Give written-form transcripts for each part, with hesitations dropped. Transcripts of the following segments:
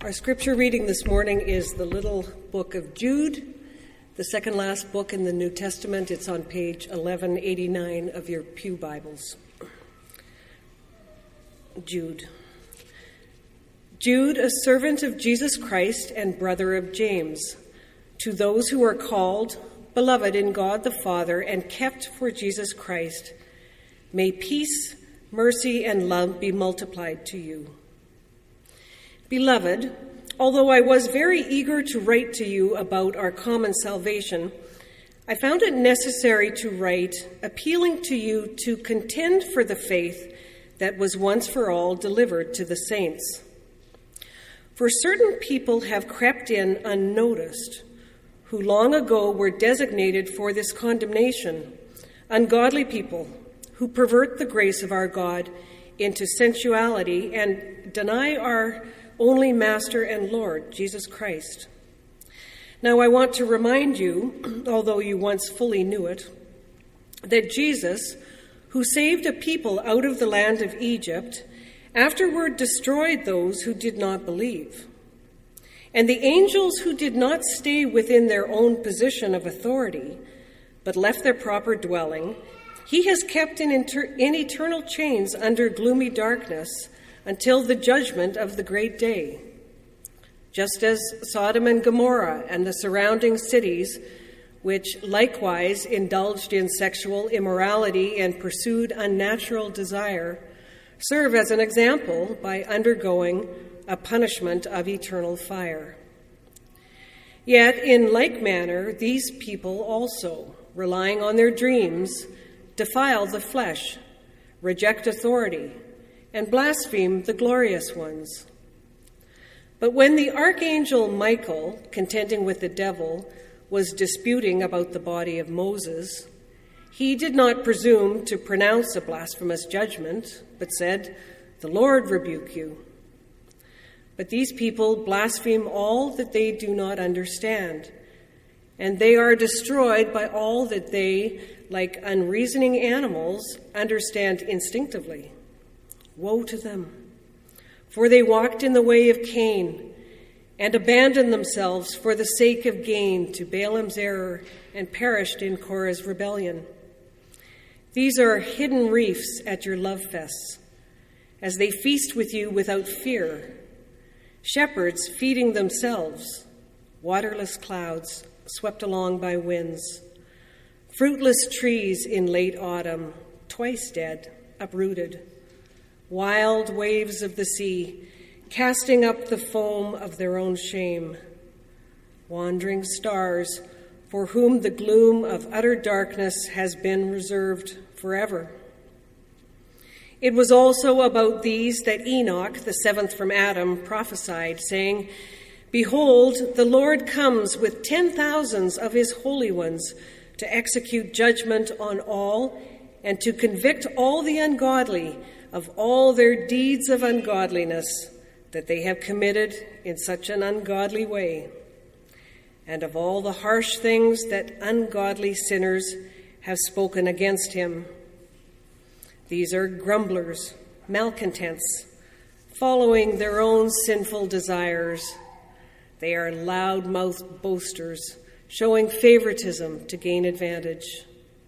Our scripture reading this morning is the little book of Jude, the second last book in the New Testament. It's on page 1189 of your pew Bibles. Jude. Jude, a servant of Jesus Christ and brother of James, to those who are called, beloved in God the Father, and kept for Jesus Christ, may peace, mercy, and love be multiplied to you. Beloved, although I was very eager to write to you about our common salvation, I found it necessary to write, appealing to you to contend for the faith that was once for all delivered to the saints. For certain people have crept in unnoticed, who long ago were designated for this condemnation, ungodly people who pervert the grace of our God into sensuality and deny our only Master and Lord, Jesus Christ. Now I want to remind you, although you once fully knew it, that Jesus, who saved a people out of the land of Egypt, afterward destroyed those who did not believe. And the angels who did not stay within their own position of authority, but left their proper dwelling, he has kept in eternal chains under gloomy darkness until the judgment of the great day. Just as Sodom and Gomorrah and the surrounding cities, which likewise indulged in sexual immorality and pursued unnatural desire, serve as an example by undergoing a punishment of eternal fire. Yet, in like manner, these people also, relying on their dreams, defile the flesh, reject authority, and blaspheme the glorious ones. But when the archangel Michael, contending with the devil, was disputing about the body of Moses, he did not presume to pronounce a blasphemous judgment, but said, "The Lord rebuke you." But these people blaspheme all that they do not understand, and they are destroyed by all that they, like unreasoning animals, understand instinctively. Woe to them, for they walked in the way of Cain and abandoned themselves for the sake of gain to Balaam's error and perished in Korah's rebellion. These are hidden reefs at your love fests, as they feast with you without fear, shepherds feeding themselves, waterless clouds swept along by winds, fruitless trees in late autumn, twice dead, uprooted, wild waves of the sea, casting up the foam of their own shame, wandering stars for whom the gloom of utter darkness has been reserved forever. It was also about these that Enoch, the seventh from Adam, prophesied, saying, "Behold, the Lord comes with 10,000s of his holy ones to execute judgment on all and to convict all the ungodly of all their deeds of ungodliness that they have committed in such an ungodly way, and of all the harsh things that ungodly sinners have spoken against him. These are grumblers, malcontents, following their own sinful desires. They are loud-mouthed boasters, showing favoritism to gain advantage.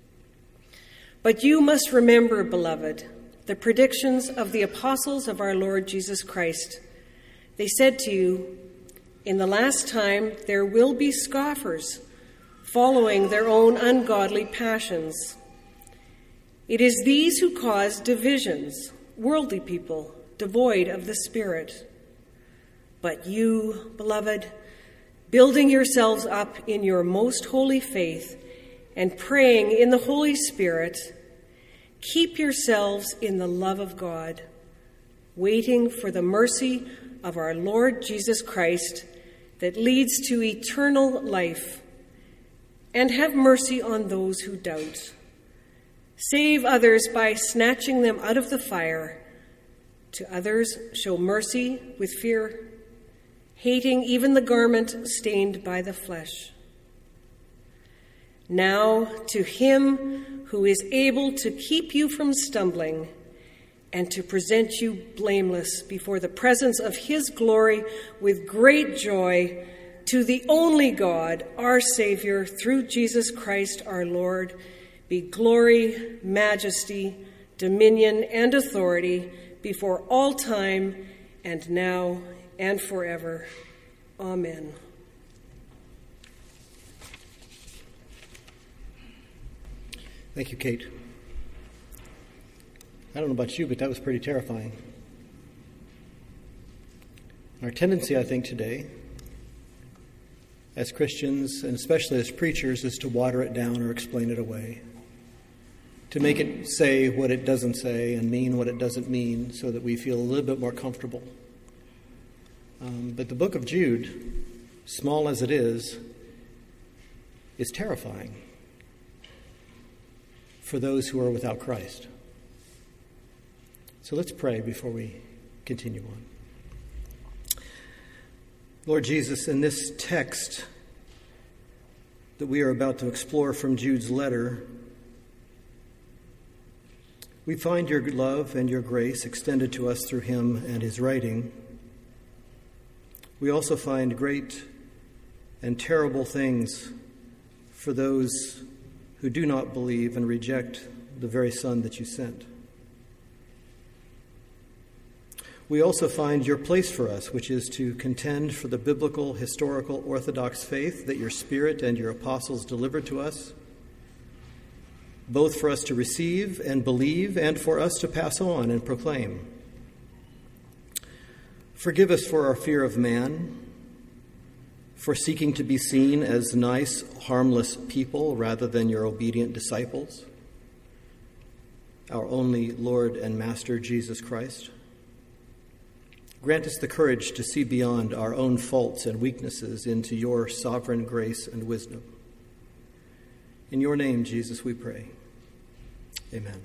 But you must remember, beloved, the predictions of the apostles of our Lord Jesus Christ. They said to you, in the last time there will be scoffers, following their own ungodly passions. It is these who cause divisions, worldly people, devoid of the Spirit. But you, beloved, building yourselves up in your most holy faith and praying in the Holy Spirit, keep yourselves in the love of God, waiting for the mercy of our Lord Jesus Christ that leads to eternal life, and have mercy on those who doubt. Save others by snatching them out of the fire. To others show mercy with fear, hating even the garment stained by the flesh. Now to him who is able to keep you from stumbling and to present you blameless before the presence of his glory with great joy, to the only God, our Savior, through Jesus Christ our Lord, be glory, majesty, dominion, and authority before all time, and now and forever. Amen. Thank you, Kate. I don't know about you, but that was pretty terrifying. Our tendency, I think, today, as Christians, and especially as preachers, is to water it down or explain it away, to make it say what it doesn't say and mean what it doesn't mean so that we feel a little bit more comfortable. But the book of Jude, small as it is terrifying for those who are without Christ. So let's pray before we continue on. Lord Jesus, in this text that we are about to explore from Jude's letter, we find your love and your grace extended to us through him and his writing. We also find great and terrible things for those who do not believe and reject the very Son that you sent. We also find your place for us, which is to contend for the biblical, historical, orthodox faith that your Spirit and your apostles delivered to us, both for us to receive and believe and for us to pass on and proclaim. Forgive us for our fear of man, for seeking to be seen as nice, harmless people rather than your obedient disciples, our only Lord and Master, Jesus Christ. Grant us the courage to see beyond our own faults and weaknesses into your sovereign grace and wisdom. In your name, Jesus, we pray. Amen.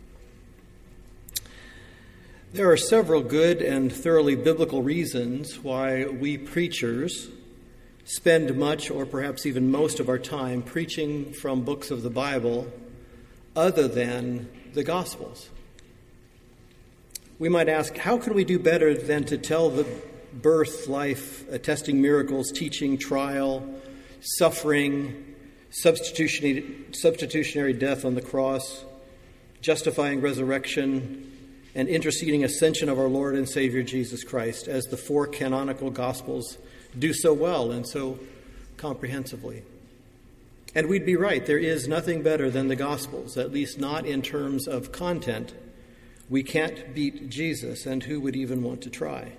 There are several good and thoroughly biblical reasons why we preachers spend much or perhaps even most of our time preaching from books of the Bible other than the Gospels. We might ask, how can we do better than to tell the birth, life, attesting miracles, teaching, trial, suffering, substitutionary death on the cross, justifying resurrection, and interceding ascension of our Lord and Savior Jesus Christ, as the four canonical Gospels do so well and so comprehensively? And we'd be right. There is nothing better than the Gospels, at least not in terms of content. We can't beat Jesus, and who would even want to try?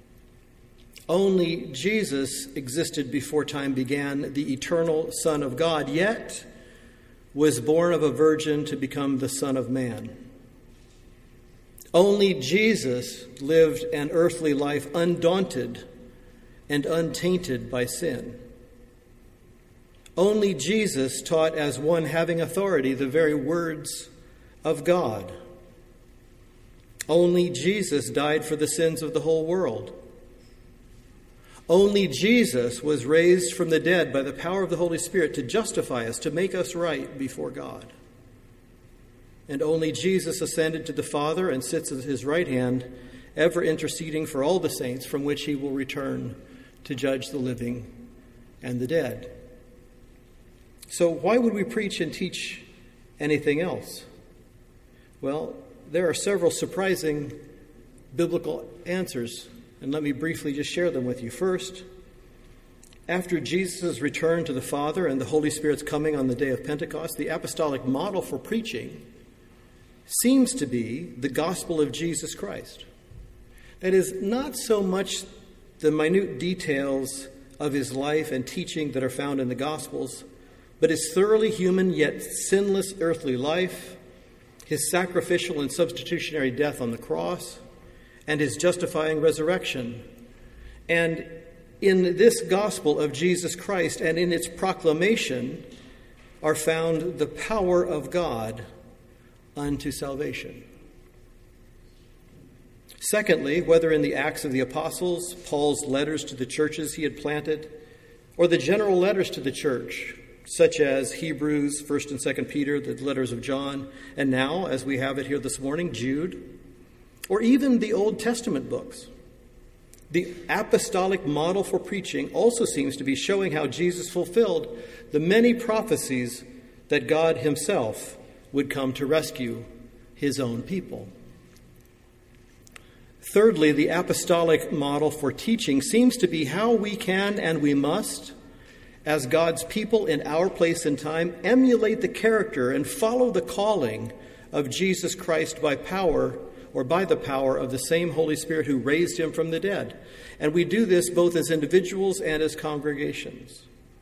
Only Jesus existed before time began, the eternal Son of God, yet was born of a virgin to become the Son of Man. Only Jesus lived an earthly life undaunted and untainted by sin. Only Jesus taught as one having authority the very words of God. Only Jesus died for the sins of the whole world. Only Jesus was raised from the dead by the power of the Holy Spirit to justify us, to make us right before God. And only Jesus ascended to the Father and sits at his right hand, ever interceding for all the saints, from which he will return to judge the living and the dead. So why would we preach and teach anything else? Well, there are several surprising biblical answers, and let me briefly just share them with you. First, after Jesus' return to the Father and the Holy Spirit's coming on the day of Pentecost, the apostolic model for preaching seems to be the gospel of Jesus Christ. That is, not so much the minute details of his life and teaching that are found in the Gospels, but his thoroughly human yet sinless earthly life, his sacrificial and substitutionary death on the cross, and his justifying resurrection. And in this gospel of Jesus Christ and in its proclamation are found the power of God unto salvation. Secondly, whether in the Acts of the Apostles, Paul's letters to the churches he had planted, or the general letters to the church, such as Hebrews, 1st and 2nd Peter, the letters of John, and now, as we have it here this morning, Jude, or even the Old Testament books. The apostolic model for preaching also seems to be showing how Jesus fulfilled the many prophecies that God himself would come to rescue his own people. Thirdly, the apostolic model for teaching seems to be how we can and we must, as God's people in our place and time, emulate the character and follow the calling of Jesus Christ by the power of the same Holy Spirit who raised him from the dead. And we do this both as individuals and as congregations.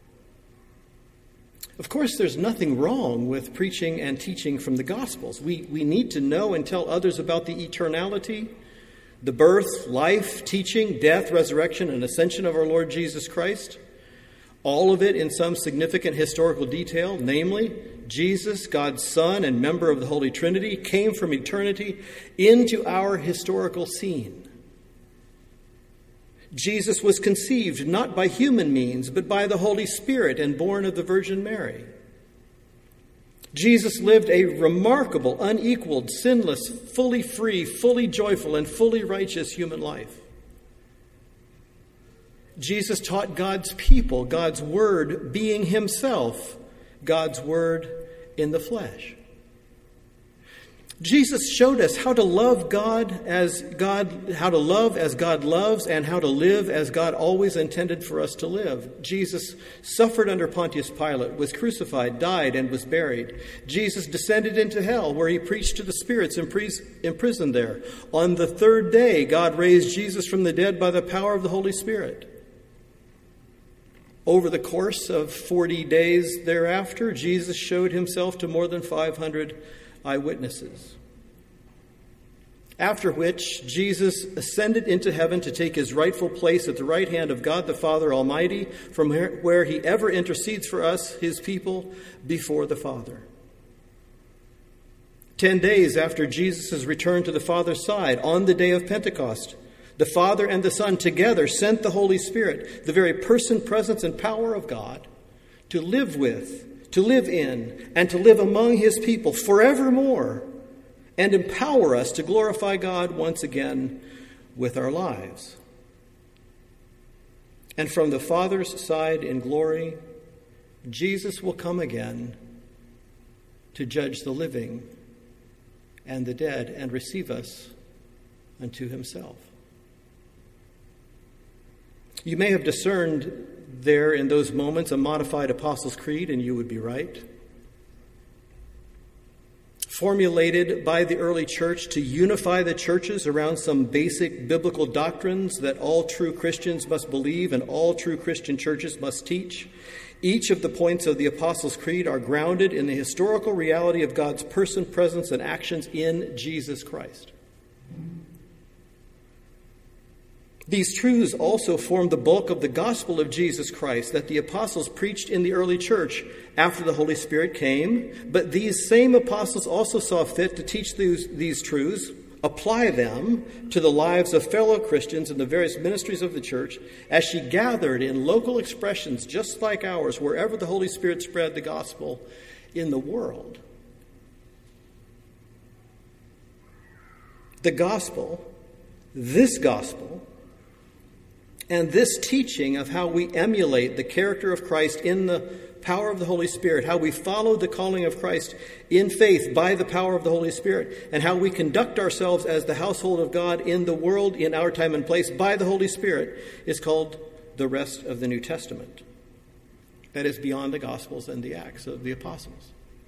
Of course, there's nothing wrong with preaching and teaching from the Gospels. We need to know and tell others about the eternality, the birth, life, teaching, death, resurrection, and ascension of our Lord Jesus Christ. All of it in some significant historical detail, namely, Jesus, God's Son and member of the Holy Trinity, came from eternity into our historical scene. Jesus was conceived not by human means, but by the Holy Spirit and born of the Virgin Mary. Jesus lived a remarkable, unequaled, sinless, fully free, fully joyful, and fully righteous human life. Jesus taught God's people, God's Word being himself, God's Word in the flesh. Jesus showed us how to love how to love as God loves, and how to live as God always intended for us to live. Jesus suffered under Pontius Pilate, was crucified, died, and was buried. Jesus descended into hell, where he preached to the spirits imprisoned there. On the third day, God raised Jesus from the dead by the power of the Holy Spirit. Over the course of 40 days thereafter, Jesus showed himself to more than 500 eyewitnesses. After which, Jesus ascended into heaven to take his rightful place at the right hand of God the Father Almighty, from where he ever intercedes for us, his people, before the Father. 10 days after Jesus' return to the Father's side, on the day of Pentecost, the Father and the Son together sent the Holy Spirit, the very person, presence, and power of God, to live with, to live in, and to live among his people forevermore, and empower us to glorify God once again with our lives. And from the Father's side in glory, Jesus will come again to judge the living and the dead and receive us unto himself. You may have discerned there in those moments a modified Apostles' Creed, and you would be right. Formulated by the early church to unify the churches around some basic biblical doctrines that all true Christians must believe and all true Christian churches must teach. Each of the points of the Apostles' Creed are grounded in the historical reality of God's person, presence, and actions in Jesus Christ. These truths also form the bulk of the gospel of Jesus Christ that the apostles preached in the early church after the Holy Spirit came. But these same apostles also saw fit to teach these truths, apply them to the lives of fellow Christians in the various ministries of the church as she gathered in local expressions just like ours, wherever the Holy Spirit spread the gospel in the world. The gospel, this gospel, and this teaching of how we emulate the character of Christ in the power of the Holy Spirit, how we follow the calling of Christ in faith by the power of the Holy Spirit, and how we conduct ourselves as the household of God in the world, in our time and place, by the Holy Spirit, is called the rest of the New Testament. That is beyond the Gospels and the Acts of the Apostles.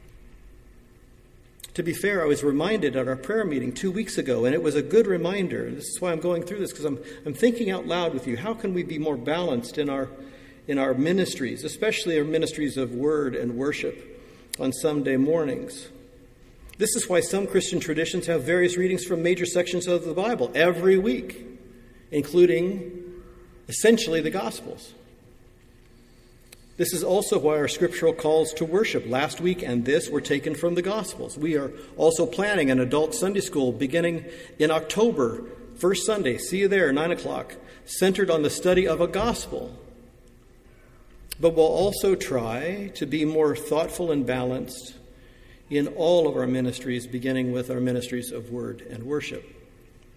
To be fair, I was reminded at our prayer meeting 2 weeks ago, and it was a good reminder. This is why I'm going through this, because I'm thinking out loud with you. How can we be more balanced in our ministries, especially our ministries of word and worship on Sunday mornings? This is why some Christian traditions have various readings from major sections of the Bible every week, including essentially the Gospels. This is also why our scriptural calls to worship last week and this were taken from the Gospels. We are also planning an adult Sunday school beginning in October, first Sunday, see you there, 9 o'clock, centered on the study of a gospel. But we'll also try to be more thoughtful and balanced in all of our ministries, beginning with our ministries of word and worship.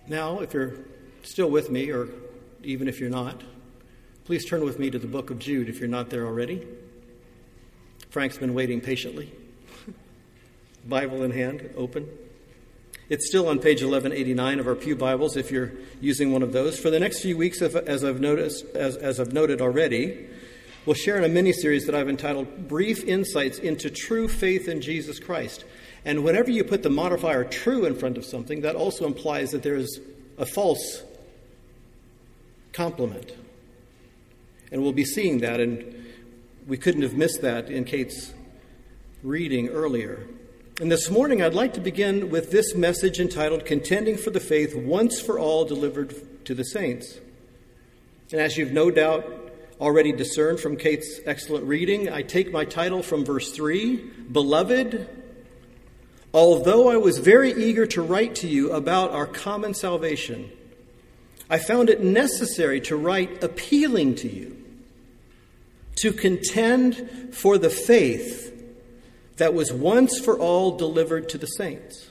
Now, if you're still with me, or even if you're not, please turn with me to the book of Jude if you're not there already. Frank's been waiting patiently. Bible in hand, open. It's still on page 1189 of our Pew Bibles if you're using one of those. For the next few weeks, as I've noted already, we'll share in a mini-series that I've entitled Brief Insights into True Faith in Jesus Christ. And whenever you put the modifier true in front of something, that also implies that there is a false complement. And we'll be seeing that, and we couldn't have missed that in Kate's reading earlier. And this morning, I'd like to begin with this message entitled Contending for the Faith Once for All Delivered to the Saints. And as you've no doubt already discerned from Kate's excellent reading, I take my title from verse 3, Beloved, although I was very eager to write to you about our common salvation, I found it necessary to write appealing to you to contend for the faith that was once for all delivered to the saints.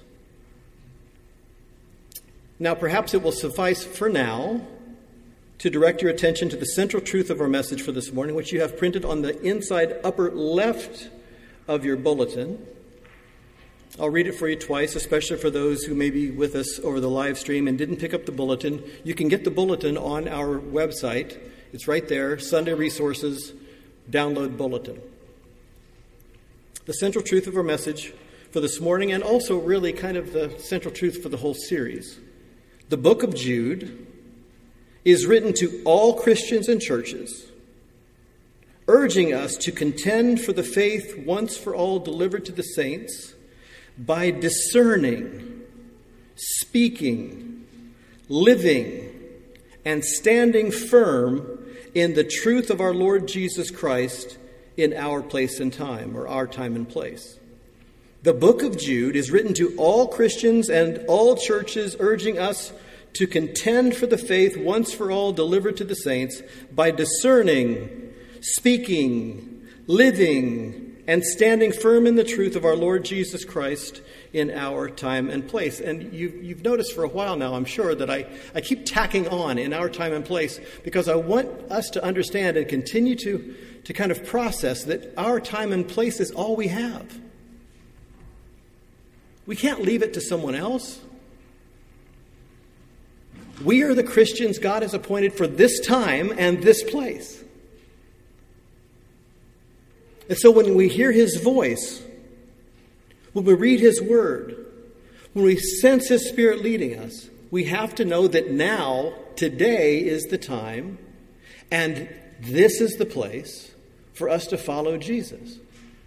Now, perhaps it will suffice for now to direct your attention to the central truth of our message for this morning, which you have printed on the inside upper left of your bulletin. I'll read it for you twice, especially for those who may be with us over the live stream and didn't pick up the bulletin. You can get the bulletin on our website. It's right there, Sunday Resources, download bulletin. The central truth of our message for this morning, and also really kind of the central truth for the whole series. The book of Jude is written to all Christians and churches, urging us to contend for the faith once for all delivered to the saints by discerning, speaking, living, and standing firm in the truth of our Lord Jesus Christ in our place and time, or our time and place. The book of Jude is written to all Christians and all churches, urging us to contend for the faith once for all delivered to the saints by discerning, speaking, living, and standing firm in the truth of our Lord Jesus Christ in our time and place. And you've noticed for a while now, I'm sure, that I keep tacking on in our time and place because I want us to understand and continue to kind of process that our time and place is all we have. We can't leave it to someone else. We are the Christians God has appointed for this time and this place. And so when we hear his voice, when we read his word, when we sense his Spirit leading us, we have to know that now, today is the time, and this is the place for us to follow Jesus.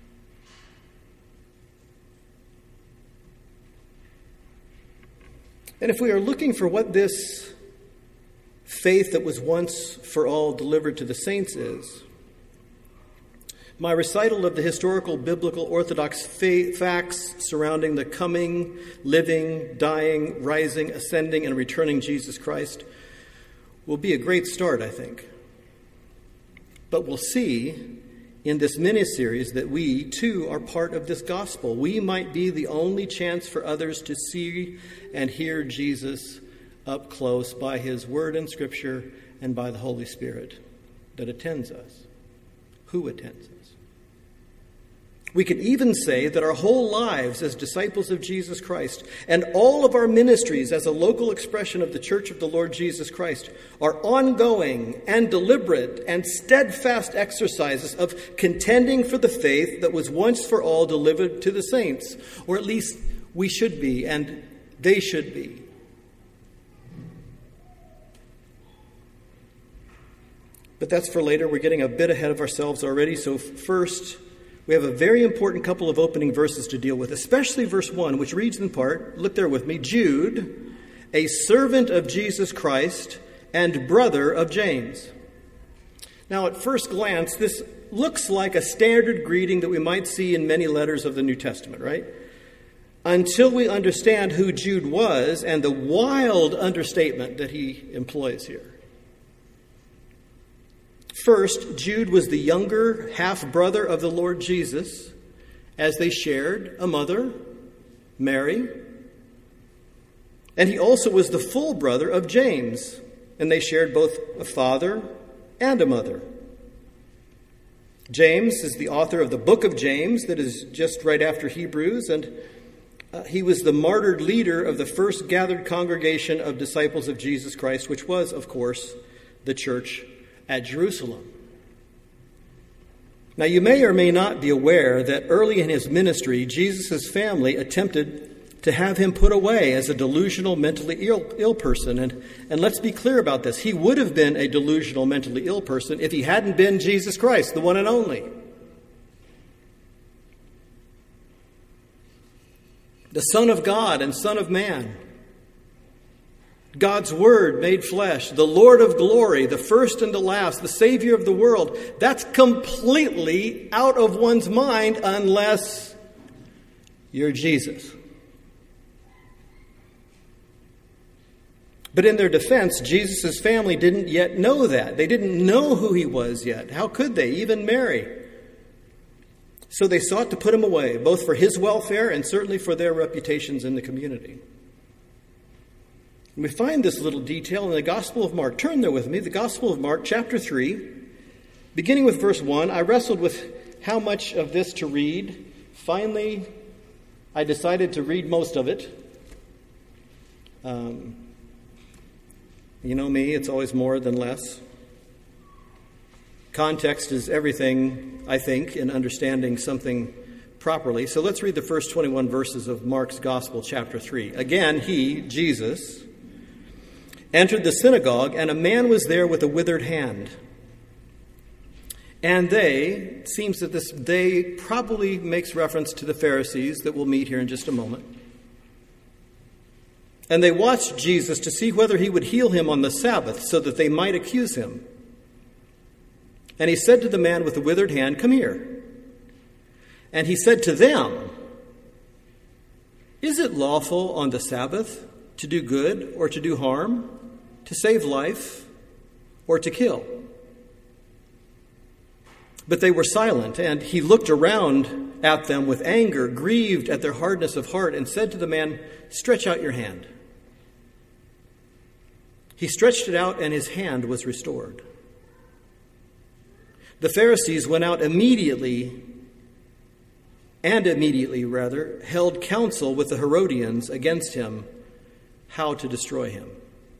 And if we are looking for what this faith that was once for all delivered to the saints is, my recital of the historical, biblical, orthodox facts surrounding the coming, living, dying, rising, ascending, and returning Jesus Christ will be a great start, I think. But we'll see in this mini-series that we, too, are part of this gospel. We might be the only chance for others to see and hear Jesus up close by his word in Scripture and by the Holy Spirit that attends us. Who attends us? We could even say that our whole lives as disciples of Jesus Christ and all of our ministries as a local expression of the Church of the Lord Jesus Christ are ongoing and deliberate and steadfast exercises of contending for the faith that was once for all delivered to the saints, or at least we should be and they should be. But that's for later. We're getting a bit ahead of ourselves already. So first, we have a very important couple of opening verses to deal with, especially verse 1, which reads in part, look there with me, Jude, a servant of Jesus Christ and brother of James. Now, at first glance, this looks like a standard greeting that we might see in many letters of the New Testament, right? Until we understand who Jude was and the wild understatement that he employs here. First, Jude was the younger half-brother of the Lord Jesus, as they shared a mother, Mary, And he also was the full brother of James, and they shared both a father and a mother. James is the author of the book of James that is just right after Hebrews, and he was the martyred leader of the first gathered congregation of disciples of Jesus Christ, which was, of course, the church at Jerusalem. Now, you may or may not be aware that early in his ministry, Jesus' family attempted to have him put away as a delusional, mentally ill person. And let's be clear about this. He would have been a delusional, mentally ill person if he hadn't been Jesus Christ, the one and only. The Son of God and Son of Man. God's Word made flesh, the Lord of glory, the first and the last, the Savior of the world. That's completely out of one's mind unless you're Jesus. But in their defense, Jesus' family didn't yet know that. They didn't know who he was yet. How could they? Even Mary. So they sought to put him away, both for his welfare and certainly for their reputations in the community. And we find this little detail in the Gospel of Mark. Turn there with me, the Gospel of Mark, chapter 3, beginning with verse 1. I wrestled with how much of this to read. Finally, I decided to read most of it. You know me, it's always more than less. Context is everything, I think, in understanding something properly. So let's read the first 21 verses of Mark's Gospel, chapter 3. Again, he, Jesus, entered the synagogue, and a man was there with a withered hand. And it seems that this they probably makes reference to the Pharisees that we'll meet here in just a moment. And they watched Jesus to see whether he would heal him on the Sabbath so that they might accuse him. And he said to the man with the withered hand, "Come here." And he said to them, "Is it lawful on the Sabbath to do good or to do harm, to save life or to kill?" But they were silent, and he looked around at them with anger, grieved at their hardness of heart, and said to the man, "Stretch out your hand." He stretched it out, and his hand was restored. The Pharisees went out immediately, held counsel with the Herodians against him, how to destroy him.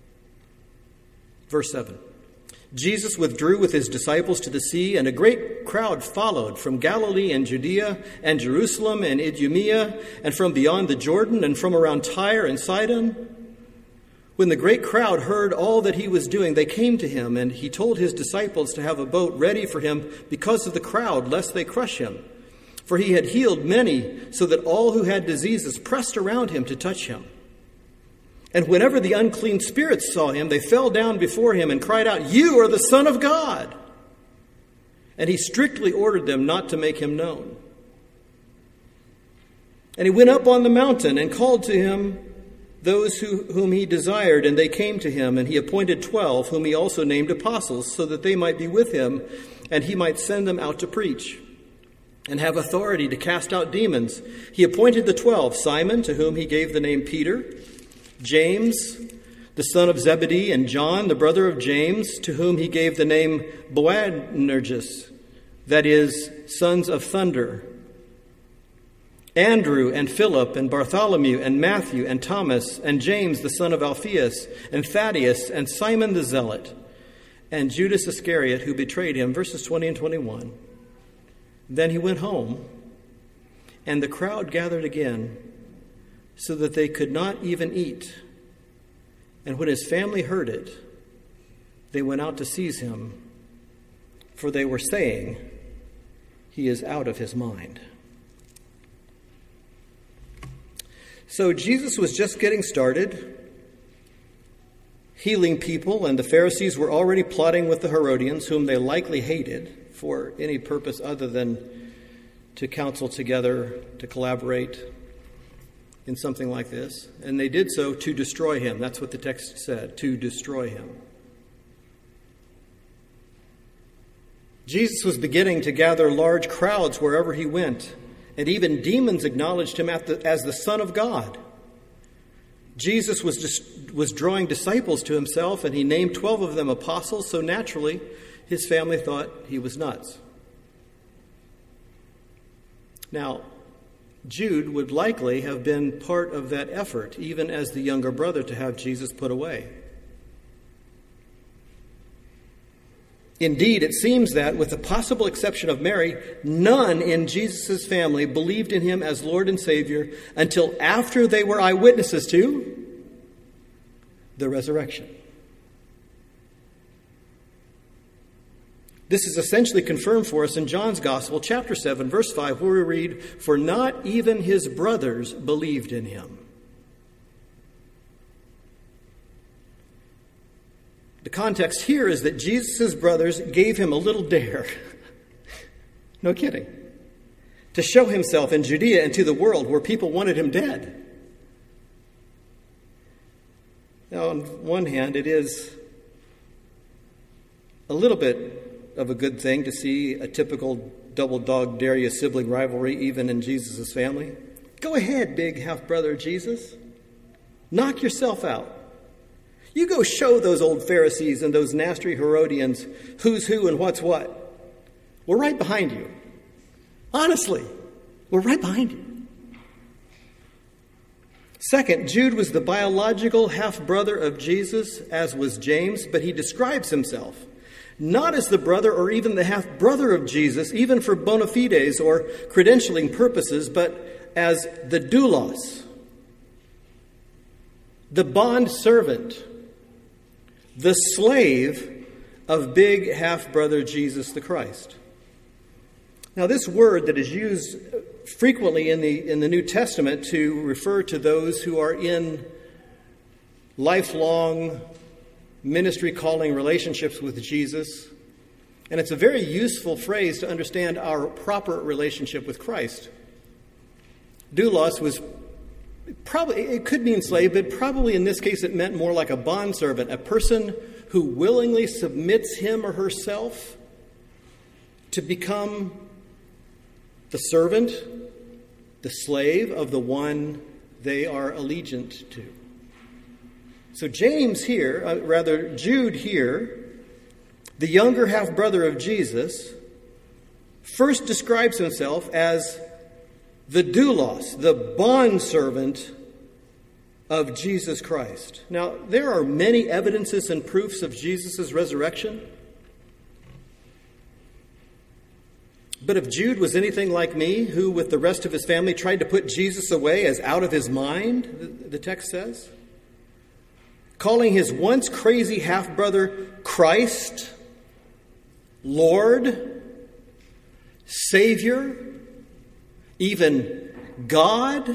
Verse 7. Jesus withdrew with his disciples to the sea, and a great crowd followed from Galilee and Judea and Jerusalem and Idumea, and from beyond the Jordan and from around Tyre and Sidon. When the great crowd heard all that he was doing, they came to him, and he told his disciples to have a boat ready for him because of the crowd, lest they crush him. For he had healed many, so that all who had diseases pressed around him to touch him. And whenever the unclean spirits saw him, they fell down before him and cried out, "You are the Son of God!" And he strictly ordered them not to make him known. And he went up on the mountain and called to him those whom he desired, and they came to him, and he appointed 12, whom he also named apostles, so that they might be with him, and he might send them out to preach, and have authority to cast out demons. He appointed the 12, Simon, to whom he gave the name Peter, James, the son of Zebedee, and John, the brother of James, to whom he gave the name Boanerges, that is, sons of thunder, Andrew and Philip and Bartholomew and Matthew and Thomas and James the son of Alphaeus and Thaddeus and Simon the Zealot and Judas Iscariot who betrayed him. Verses 20 and 21. Then he went home, and the crowd gathered again so that they could not even eat. And when his family heard it, they went out to seize him, for they were saying, "He is out of his mind." So Jesus was just getting started, healing people, and the Pharisees were already plotting with the Herodians, whom they likely hated for any purpose other than to counsel together, to collaborate in something like this. And they did so to destroy him. That's what the text said, to destroy him. Jesus was beginning to gather large crowds wherever he went. And even demons acknowledged him as the Son of God. Jesus was drawing disciples to himself, and he named 12 of them apostles, so naturally his family thought he was nuts. Now, Jude would likely have been part of that effort, even as the younger brother, to have Jesus put away. Indeed, it seems that, with the possible exception of Mary, none in Jesus' family believed in him as Lord and Savior until after they were eyewitnesses to the resurrection. This is essentially confirmed for us in John's Gospel, chapter 7, verse 5, where we read, "For not even his brothers believed in him." The context here is that Jesus' brothers gave him a little dare. No kidding. To show himself in Judea and to the world where people wanted him dead. Now, on one hand, it is a little bit of a good thing to see a typical double dog dare you sibling rivalry even in Jesus' family. Go ahead, big half-brother Jesus. Knock yourself out. You go show those old Pharisees and those nasty Herodians who's who and what's what. We're right behind you. Honestly, we're right behind you. Second, Jude was the biological half-brother of Jesus, as was James, but he describes himself not as the brother or even the half-brother of Jesus, even for bona fides or credentialing purposes, but as the doulos, the bond servant, the slave of big half-brother Jesus the Christ. Now, this word that is used frequently in the New Testament to refer to those who are in lifelong ministry calling relationships with Jesus, and it's a very useful phrase to understand our proper relationship with Christ. Doulos was probably, it could mean slave, but probably in this case it meant more like a bondservant, a person who willingly submits him or herself to become the servant, the slave of the one they are allegiant to. So James here, Jude here, the younger half-brother of Jesus, first describes himself as the doulos, the bondservant of Jesus Christ. Now, there are many evidences and proofs of Jesus' resurrection. But if Jude was anything like me, who with the rest of his family tried to put Jesus away as out of his mind, the text says, calling his once crazy half-brother Christ, Lord, Savior, even God,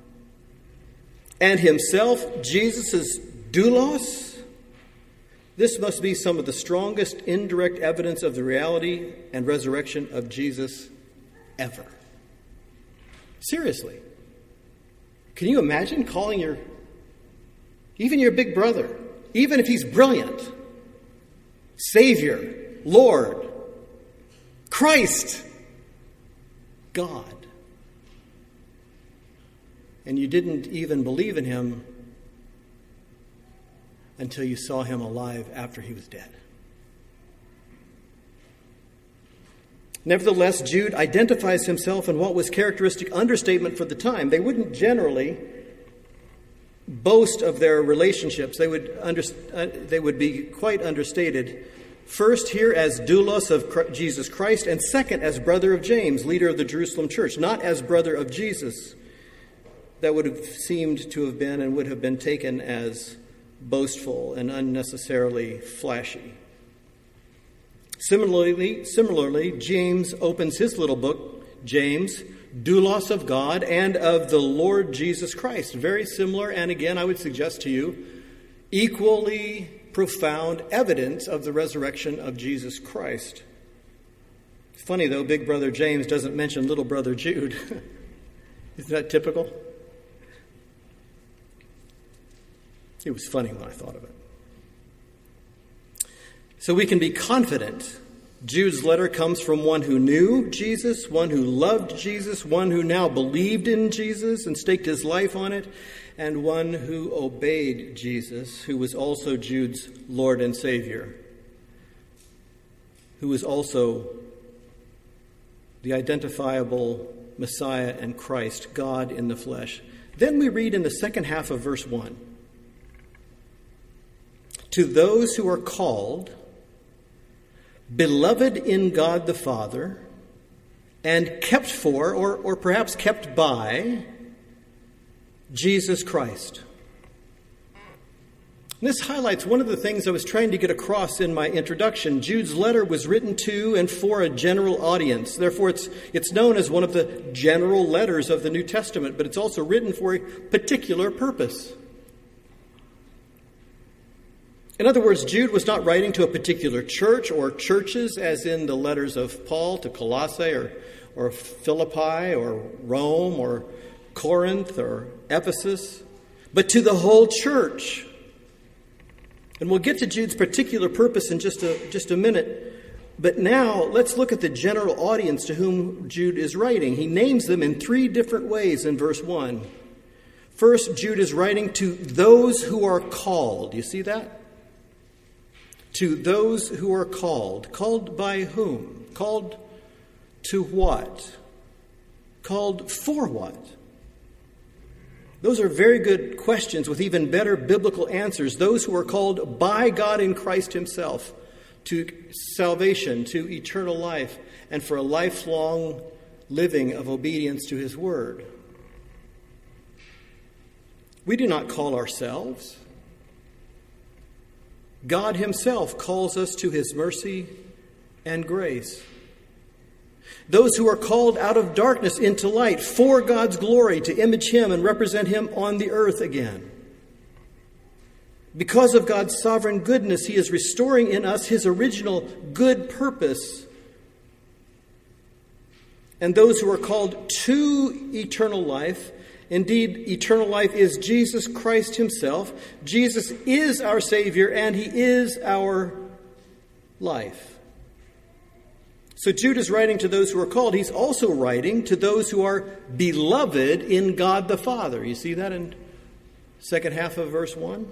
and himself Jesus' doulos, this must be some of the strongest indirect evidence of the reality and resurrection of Jesus ever. Seriously. Can you imagine calling even your big brother, even if he's brilliant, Savior, Lord, Christ, God, and you didn't even believe in him until you saw him alive after he was dead? Nevertheless, Jude identifies himself in what was characteristic understatement for the time. They wouldn't generally boast of their relationships. They would be quite understated. First, here as doulos of Jesus Christ, and second, as brother of James, leader of the Jerusalem church, not as brother of Jesus. That would have seemed to have been and would have been taken as boastful and unnecessarily flashy. Similarly, James opens his little book, James, doulos of God and of the Lord Jesus Christ. Very similar, and again, I would suggest to you, equally profound evidence of the resurrection of Jesus Christ. Funny, though, big brother James doesn't mention little brother Jude. Isn't that typical? It was funny when I thought of it. So we can be confident Jude's letter comes from one who knew Jesus, one who loved Jesus, one who now believed in Jesus and staked his life on it, and one who obeyed Jesus, who was also Jude's Lord and Savior, who was also the identifiable Messiah and Christ, God in the flesh. Then we read in the second half of verse 1, to those who are called, beloved in God the Father, and kept for, or perhaps kept by, Jesus Christ. And this highlights one of the things I was trying to get across in my introduction. Jude's letter was written to and for a general audience. Therefore, it's known as one of the general letters of the New Testament, but it's also written for a particular purpose. In other words, Jude was not writing to a particular church or churches, as in the letters of Paul to Colossae or Philippi or Rome or Corinth or Ephesus, but to the whole church. And we'll get to Jude's particular purpose in just a minute. But now let's look at the general audience to whom Jude is writing. He names them in three different ways in verse 1. First, Jude is writing to those who are called. You see that? To those who are called. Called by whom? Called to what? Called for what? Those are very good questions with even better biblical answers. Those who are called by God in Christ himself to salvation, to eternal life, and for a lifelong living of obedience to his word. We do not call ourselves. God himself calls us to his mercy and grace. Those who are called out of darkness into light for God's glory, to image him and represent him on the earth again. Because of God's sovereign goodness, he is restoring in us his original good purpose. And those who are called to eternal life, indeed, eternal life is Jesus Christ himself. Jesus is our Savior, and he is our life. So Jude is writing to those who are called. He's also writing to those who are beloved in God the Father. You see that in second half of verse 1?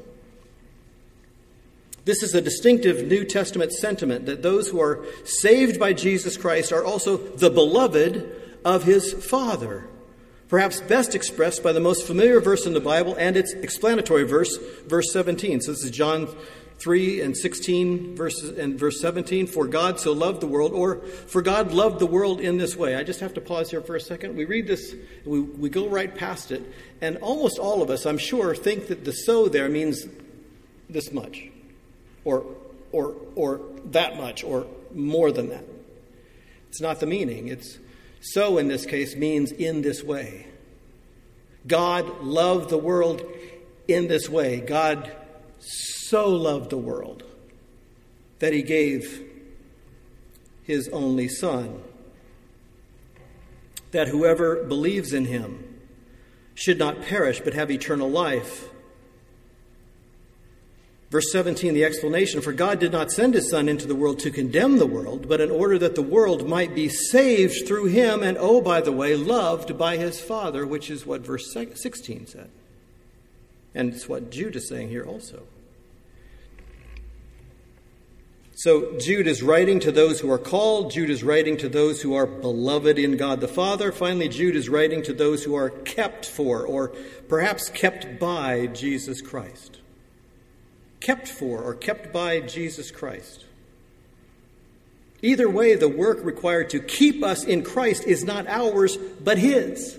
This is a distinctive New Testament sentiment that those who are saved by Jesus Christ are also the beloved of his Father. Perhaps best expressed by the most familiar verse in the Bible and its explanatory verse, verse 17. So this is John 3 and 16 verse 17. For God so loved the world, or for God loved the world in this way. I just have to pause here for a second. We read this, we go right past it, and almost all of us, I'm sure, think that the so there means this much, or that much, or more than that. It's not the meaning. It's so in this case means in this way. God loved the world in this way. God so loved the world that he gave his only Son, that whoever believes in him should not perish but have eternal life. Verse 17, the explanation, for God did not send his Son into the world to condemn the world, but in order that the world might be saved through him, and, oh, by the way, loved by his Father, which is what verse 16 said. And it's what Jude is saying here also. So Jude is writing to those who are called. Jude is writing to those who are beloved in God the Father. Finally, Jude is writing to those who are kept for, or perhaps kept by Jesus Christ. Kept for or kept by Jesus Christ. Either way, the work required to keep us in Christ is not ours, but his.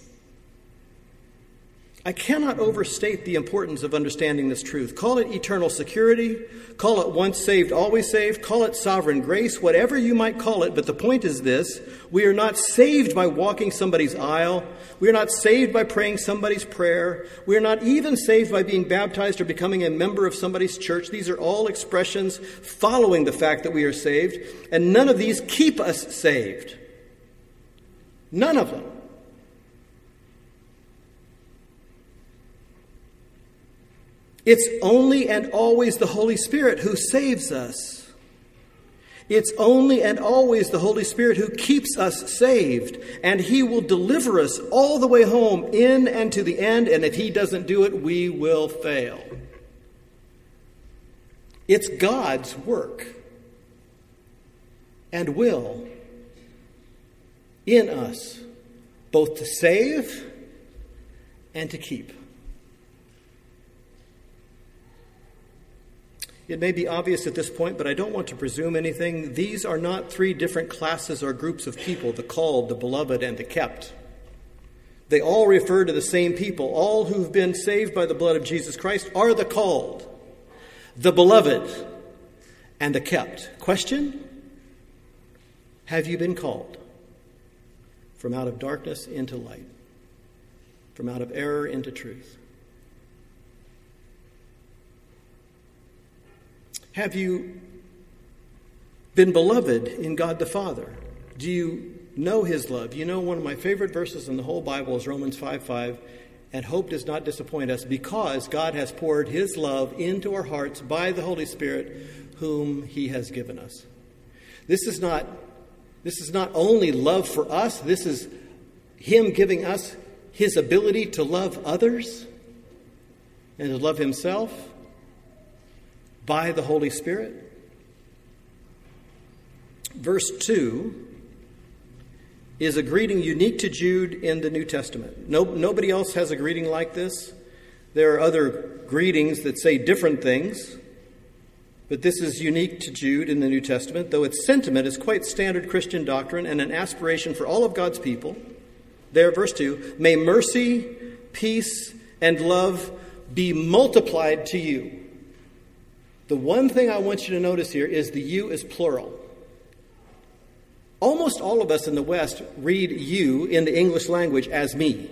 I cannot overstate the importance of understanding this truth. Call it eternal security, call it once saved, always saved, call it sovereign grace, whatever you might call it. But the point is this: we are not saved by walking somebody's aisle. We are not saved by praying somebody's prayer. We are not even saved by being baptized or becoming a member of somebody's church. These are all expressions following the fact that we are saved, and none of these keep us saved. None of them. It's only and always the Holy Spirit who saves us. It's only and always the Holy Spirit who keeps us saved, and He will deliver us all the way home, in and to the end, and if He doesn't do it, we will fail. It's God's work and will in us, both to save and to keep. It may be obvious at this point, but I don't want to presume anything. These are not three different classes or groups of people, the called, the beloved, and the kept. They all refer to the same people. All who've been saved by the blood of Jesus Christ are the called, the beloved, and the kept. Question? Have you been called from out of darkness into light, from out of error into truth? Have you been beloved in God the Father? Do you know His love? You know, one of my favorite verses in the whole Bible is Romans 5:5, and hope does not disappoint us because God has poured His love into our hearts by the Holy Spirit whom He has given us. This is not only love for us, this is Him giving us His ability to love others and to love Himself by the Holy Spirit. Verse 2 is a greeting unique to Jude in the New Testament. Nobody else has a greeting like this. There are other greetings that say different things, but this is unique to Jude in the New Testament, though its sentiment is quite standard Christian doctrine and an aspiration for all of God's people. There, verse 2, may mercy, peace, and love be multiplied to you. The one thing I want you to notice here is the you is plural. Almost all of us in the West read you in the English language as me.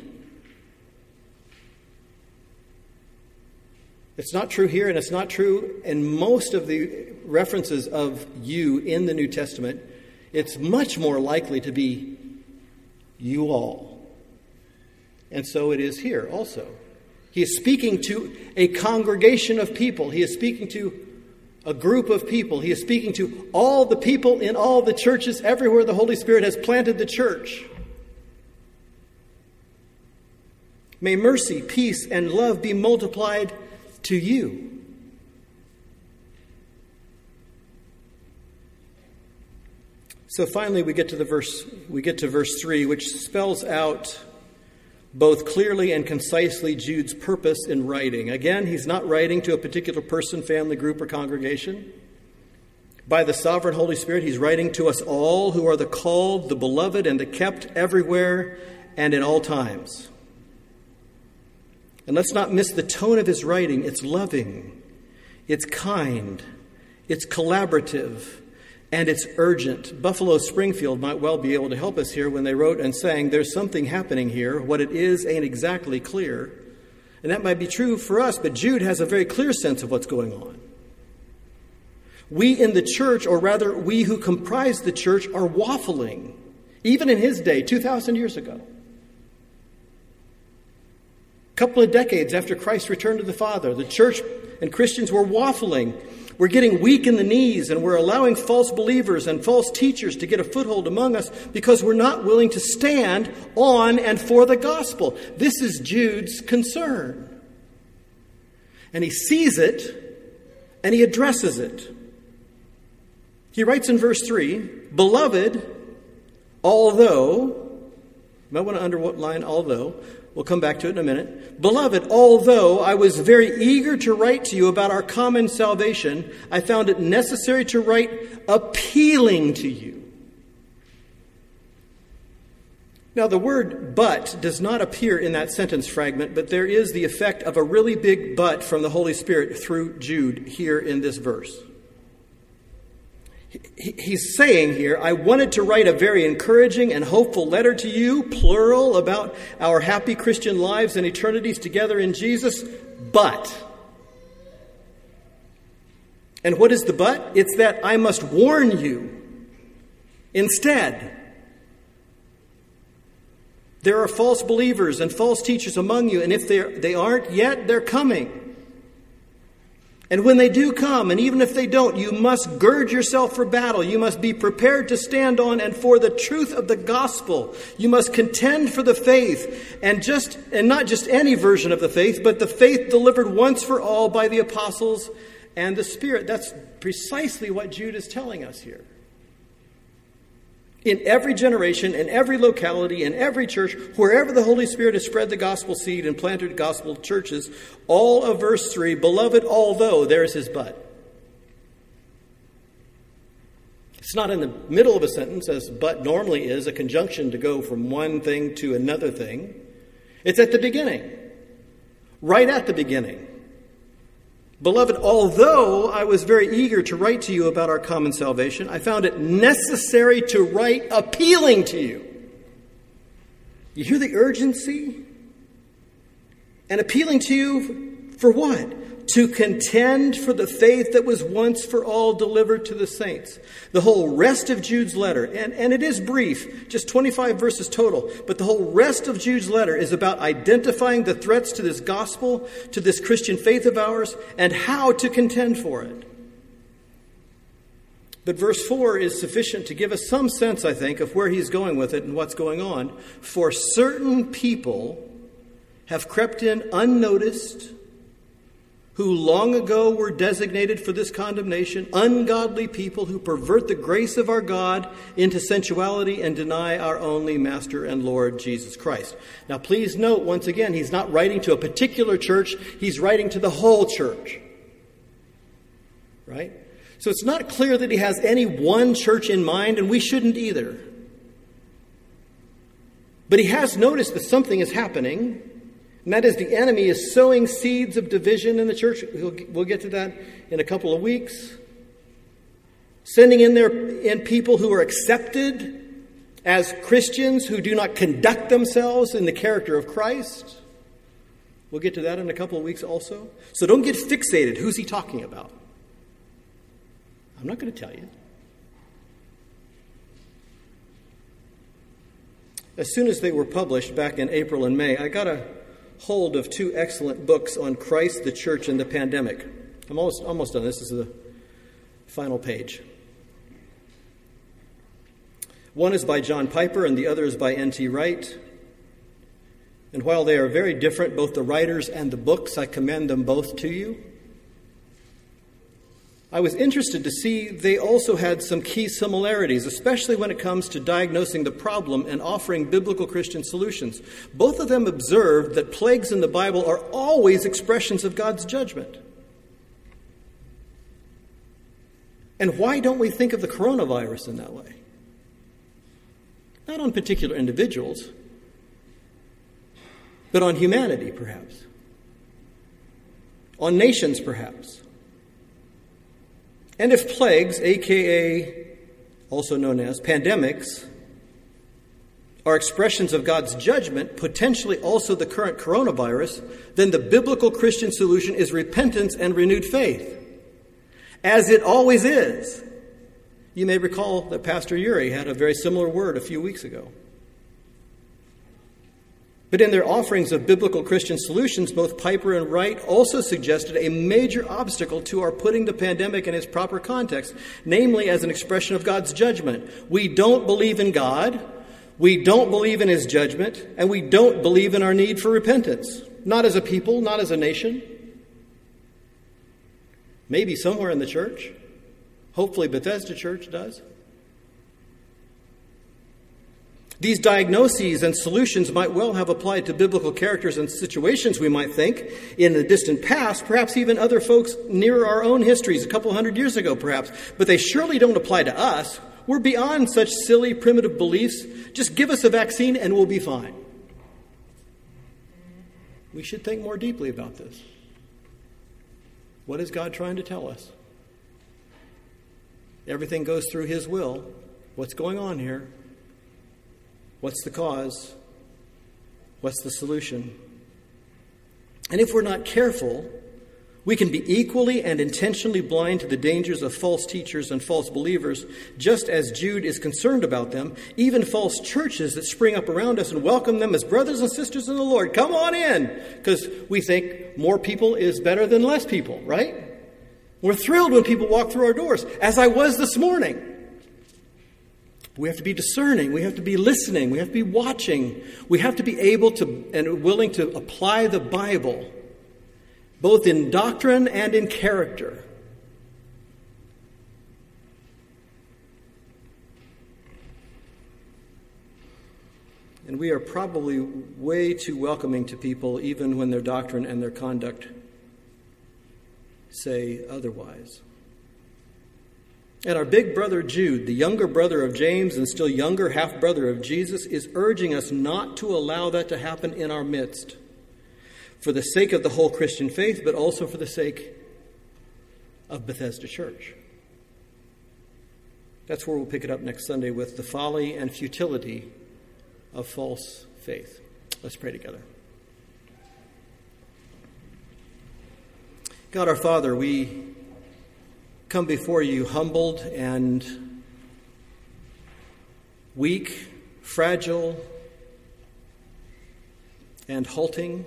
It's not true here, and it's not true in most of the references of you in the New Testament. It's much more likely to be you all. And so it is here also. He is speaking to a congregation of people. He is speaking to a group of people. He is speaking to all the people in all the churches everywhere the Holy Spirit has planted the church. May mercy, peace, and love be multiplied to you. So finally we get to verse 3, which spells out both clearly and concisely Jude's purpose in writing. Again, he's not writing to a particular person, family, group, or congregation. By the sovereign Holy Spirit, he's writing to us all who are the called, the beloved, and the kept everywhere and in all times. And let's not miss the tone of his writing. It's loving, it's kind, it's collaborative, and it's urgent. Buffalo Springfield might well be able to help us here when they wrote and sang, there's something happening here. What it is ain't exactly clear. And that might be true for us, but Jude has a very clear sense of what's going on. We in the church, or rather we who comprise the church, are waffling, even in his day, 2,000 years ago. A couple of decades after Christ returned to the Father, the church and Christians were waffling. We're getting weak in the knees, and we're allowing false believers and false teachers to get a foothold among us because we're not willing to stand on and for the gospel. This is Jude's concern. And he sees it, and he addresses it. He writes in verse 3, Beloved, although, you might want to underline although, we'll come back to it in a minute. Beloved, although I was very eager to write to you about our common salvation, I found it necessary to write appealing to you. Now, the word but does not appear in that sentence fragment, but there is the effect of a really big but from the Holy Spirit through Jude here in this verse. He's saying here, I wanted to write a very encouraging and hopeful letter to you, plural, about our happy Christian lives and eternities together in Jesus, but. And what is the but? It's that I must warn you instead. There are false believers and false teachers among you, and if they aren't yet, they're coming. And when they do come, and even if they don't, you must gird yourself for battle. You must be prepared to stand on and for the truth of the gospel. You must contend for the faith, and not just any version of the faith, but the faith delivered once for all by the apostles and the Spirit. That's precisely what Jude is telling us here. In every generation, in every locality, in every church, wherever the Holy Spirit has spread the gospel seed and planted gospel churches, all of verse 3, beloved, although, there's his but. It's not in the middle of a sentence, as but normally is, a conjunction to go from one thing to another thing. It's at the beginning, right at the beginning. Beloved, although I was very eager to write to you about our common salvation, I found it necessary to write appealing to you. You hear the urgency? And appealing to you for what? To contend for the faith that was once for all delivered to the saints. The whole rest of Jude's letter, and it is brief, just 25 verses total, but the whole rest of Jude's letter is about identifying the threats to this gospel, to this Christian faith of ours, and how to contend for it. But verse 4 is sufficient to give us some sense, I think, of where he's going with it and what's going on. For certain people have crept in unnoticed, who long ago were designated for this condemnation, ungodly people who pervert the grace of our God into sensuality and deny our only Master and Lord Jesus Christ. Now please note, once again, he's not writing to a particular church, he's writing to the whole church. Right? So it's not clear that he has any one church in mind, and we shouldn't either. But he has noticed that something is happening, and that is the enemy is sowing seeds of division in the church. We'll get to that in a couple of weeks. Sending in people who are accepted as Christians who do not conduct themselves in the character of Christ. We'll get to that in a couple of weeks also. So don't get fixated. Who's he talking about? I'm not going to tell you. As soon as they were published back in April and May, I got a hold of two excellent books on Christ, the church, and the pandemic. I'm almost done. This is the final page. One is by John Piper and the other is by N.T. Wright. And while they are very different, both the writers and the books, I commend them both to you. I was interested to see they also had some key similarities, especially when it comes to diagnosing the problem and offering biblical Christian solutions. Both of them observed that plagues in the Bible are always expressions of God's judgment. And why don't we think of the coronavirus in that way? Not on particular individuals, but on humanity, perhaps. On nations, perhaps. And if plagues, aka also known as pandemics, are expressions of God's judgment, potentially also the current coronavirus, then the biblical Christian solution is repentance and renewed faith, as it always is. You may recall that Pastor Uri had a very similar word a few weeks ago. But in their offerings of biblical Christian solutions, both Piper and Wright also suggested a major obstacle to our putting the pandemic in its proper context, namely as an expression of God's judgment. We don't believe in God, we don't believe in his judgment, and we don't believe in our need for repentance. Not as a people, not as a nation. Maybe somewhere in the church. Hopefully Bethesda Church does. These diagnoses and solutions might well have applied to biblical characters and situations, we might think, in the distant past, perhaps even other folks near our own histories, a couple hundred years ago perhaps. But they surely don't apply to us. We're beyond such silly, primitive beliefs. Just give us a vaccine and we'll be fine. We should think more deeply about this. What is God trying to tell us? Everything goes through his will. What's going on here? What's the cause? What's the solution? And if we're not careful, we can be equally and intentionally blind to the dangers of false teachers and false believers, just as Jude is concerned about them, even false churches that spring up around us and welcome them as brothers and sisters in the Lord. Come on in, because we think more people is better than less people, right? We're thrilled when people walk through our doors, as I was this morning. We have to be discerning. We have to be listening. We have to be watching. We have to be able to and willing to apply the Bible, both in doctrine and in character. And we are probably way too welcoming to people, even when their doctrine and their conduct say otherwise. And our big brother Jude, the younger brother of James and still younger half-brother of Jesus, is urging us not to allow that to happen in our midst, for the sake of the whole Christian faith, but also for the sake of Bethesda Church. That's where we'll pick it up next Sunday, with the folly and futility of false faith. Let's pray together. God our Father, we come before you humbled and weak, fragile, and halting.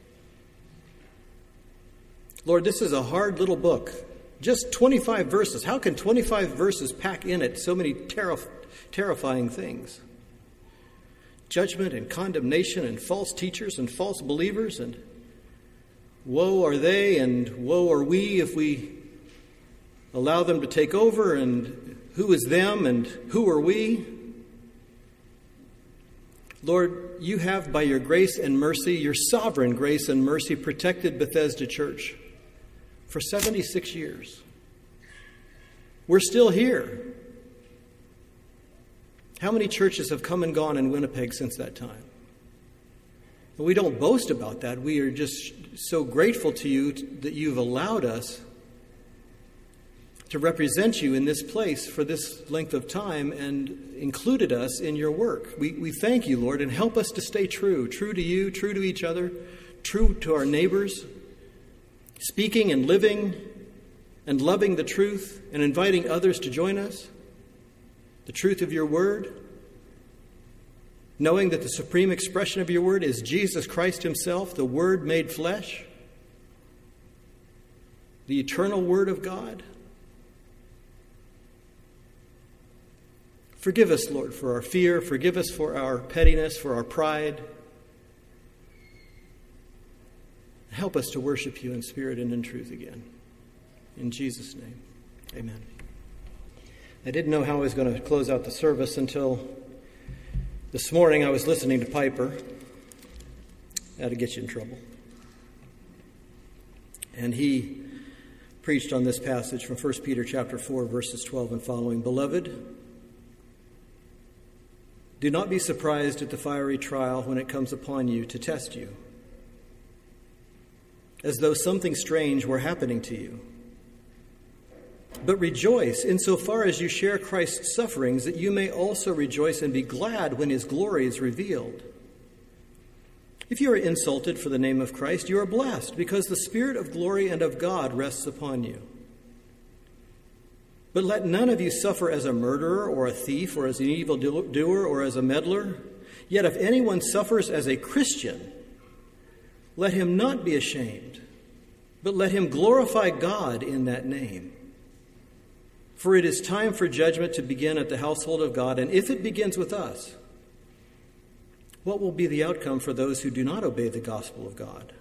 Lord, this is a hard little book. Just 25 verses. How can 25 verses pack in it so many terrifying things? Judgment and condemnation and false teachers and false believers, and woe are they and woe are we if we allow them to take over, and who is them and who are we? Lord, you have, by your grace and mercy, your sovereign grace and mercy, protected Bethesda Church for 76 years. We're still here. How many churches have come and gone in Winnipeg since that time? And we don't boast about that. We are just so grateful to you that you've allowed us to represent you in this place for this length of time and included us in your work. We thank you, Lord, and help us to stay true to you, true to each other, true to our neighbors, speaking and living and loving the truth and inviting others to join us. The truth of your word, knowing that the supreme expression of your word is Jesus Christ himself, the Word made flesh, the eternal Word of God. Forgive us, Lord, for our fear. Forgive us for our pettiness, for our pride. Help us to worship you in spirit and in truth again. In Jesus' name, amen. I didn't know how I was going to close out the service until this morning. I was listening to Piper. That'll get you in trouble. And he preached on this passage from 1 Peter chapter 4, verses 12 and following. Beloved, do not be surprised at the fiery trial when it comes upon you to test you, as though something strange were happening to you. But rejoice insofar as you share Christ's sufferings, that you may also rejoice and be glad when his glory is revealed. If you are insulted for the name of Christ, you are blessed, because the Spirit of glory and of God rests upon you. But let none of you suffer as a murderer or a thief or as an evildoer or as a meddler. Yet if anyone suffers as a Christian, let him not be ashamed, but let him glorify God in that name. For it is time for judgment to begin at the household of God, and if it begins with us, what will be the outcome for those who do not obey the gospel of God?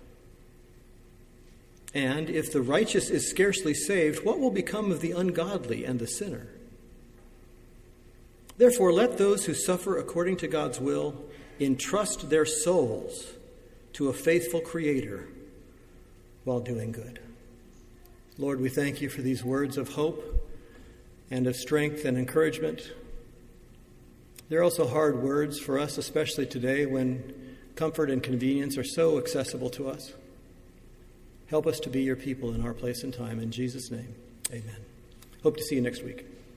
And if the righteous is scarcely saved, what will become of the ungodly and the sinner? Therefore, let those who suffer according to God's will entrust their souls to a faithful Creator while doing good. Lord, we thank you for these words of hope and of strength and encouragement. They're also hard words for us, especially today when comfort and convenience are so accessible to us. Help us to be your people in our place and time. In Jesus' name, amen. Hope to see you next week.